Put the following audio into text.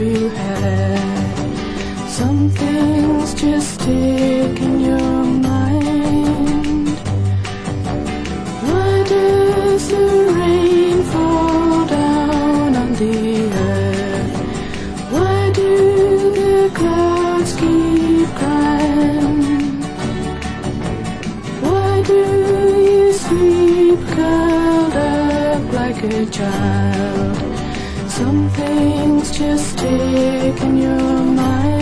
you had. Some things just stick in your mind. Why does the rain fall down on the earth? Why do the clouds keep crying? Why do you sleep curled up like a child? Some things just stick in your mind.